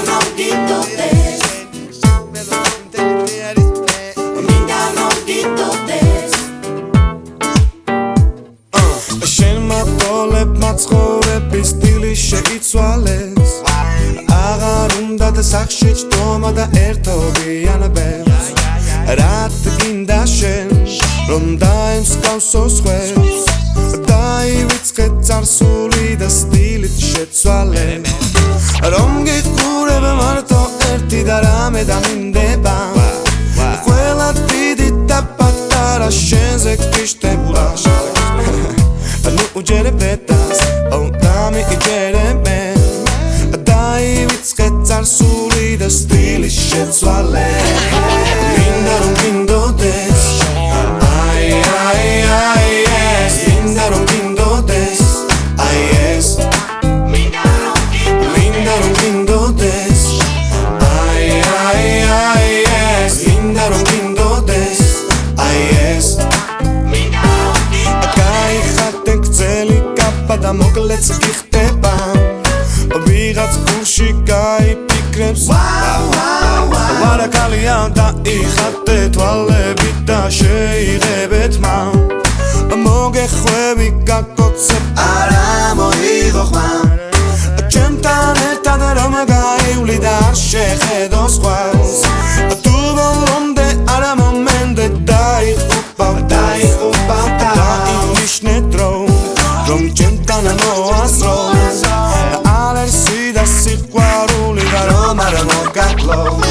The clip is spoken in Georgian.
ცხოვრების სტილი შეიცვალეს აღარ უნდა და სახში ჭდომა და ერთობიან ბევრს რად გინდა შენ რომ დაემსგავსო სხვებს დაივიწყე წარსული და სტილით შეცვალე რომ გიყურებ მარტო ერთი და რამე დამინდება ყველა დიდი და პატარა შენზე გიშტება nu uģerebetas, un nami iģerebe Daivitsqe carsuli da stili šecvale Lindarum lindodes Ai, ai, ai, yes Lindarum lindodes Ai, yes Lindarum lindodes Ai, ai, ai, yes Lindarum lindodes Ai, yes და მოკლეც გიხდება ვიღაც გულში გაიფიქრებს ვარაკალია და იხატე თვალებით და შეიღებეთ მოგეხვევი გაკოცებ არა მოიღო ხმა ჩემთან ერთად რომ გაივლი და არ შეხედო სხვას თუ ბოლომდე არა მომენტე დაიხუპავ დაინიშნე დრო რომ ჩემთან მოასწრო ალერსი და სიყვარული და რომ არ მოგაკლო